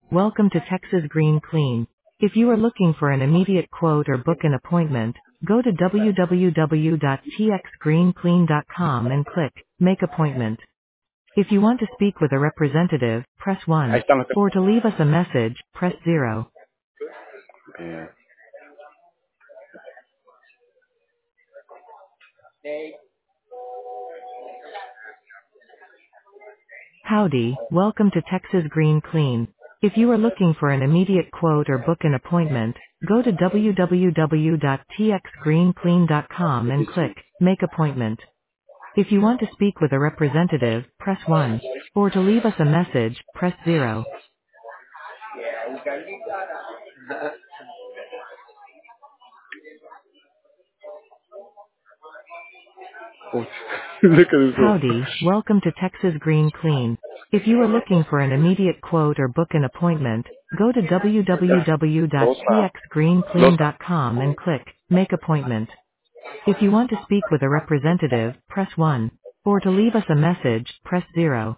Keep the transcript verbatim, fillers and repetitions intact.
welcome to Texas Green Clean. If you are looking for an immediate quote or book an appointment, go to w w w dot t x green clean dot com and click Make Appointment. If you want to speak with a representative, press Ahí one. están los que... Or to leave us a message, press zero. Bien. Howdy, welcome to Texas Green Clean. If you are looking for an immediate quote or book an appointment, go to w w w dot t x green clean dot com and click Make Appointment. If you want to speak with a representative, press one. Or to leave us a message, press zero. Uf, look at this one. Howdy, welcome to Texas Green Clean. If you are looking for an immediate quote or book an appointment, go to w w w dot t Losa. x green clean Losa. dot com and click Make Appointment. If you want to speak with a representative, press one. Or to leave us a message, press zero.